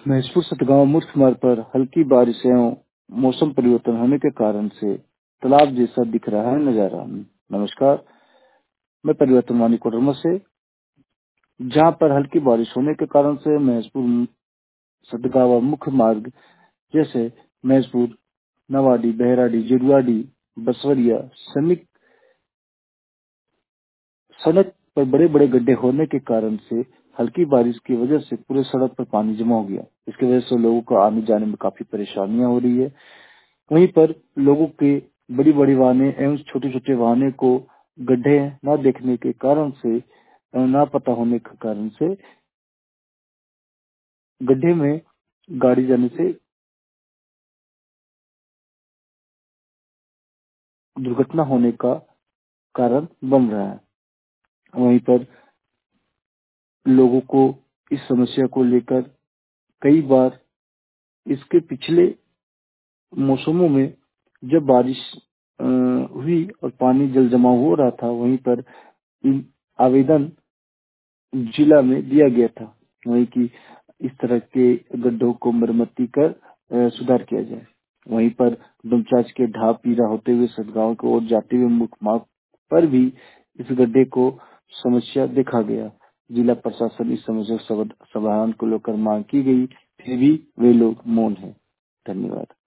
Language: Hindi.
महेशपुर सतगांव मुख्य मार्ग पर हल्की बारिशें और मौसम परिवर्तन होने के कारण से तालाब जैसा दिख रहा है नजारा। नमस्कार, मैं परिवर्तनवानी कोडरमा से, जहां पर हल्की बारिश होने के कारण से महेशपुर सतगांव मुख्य मार्ग जैसे महेशपुर, नवाडी, बहराडी, जिरवाडी, बसवरिया सड़क पर बड़े बड़े गड्ढे होने के कारण से हल्की बारिश की वजह से पूरे सड़क पर पानी जमा हो गया। इसकी वजह से लोगों को आने जाने में काफी परेशानियां हो रही है। वहीं पर लोगों के बड़ी बड़ी वाहनें एवं छोटे छोटे वाहनों को गड्ढे न देखने के कारण से एवं ना पता होने के कारण से गड्ढे में गाड़ी जाने से दुर्घटना होने का कारण बन रहा है। वहीं पर लोगों को इस समस्या को लेकर कई बार इसके पिछले मौसमों में जब बारिश हुई और पानी जल जमाव हो रहा था, वहीं पर आवेदन जिला में दिया गया था वहीं की इस तरह के गड्ढों को मरम्मती कर सुधार किया जाए। वहीं पर डुमचाच के ढाब पीरा होते हुए सतगांव की ओर जाते हुए मुख्य मार्ग पर भी इस गड्ढे को समस्या देखा गया। जिला प्रशासन इस समस्या समाधान को लेकर मांग की गई, फिर भी वे लोग मौन है। धन्यवाद।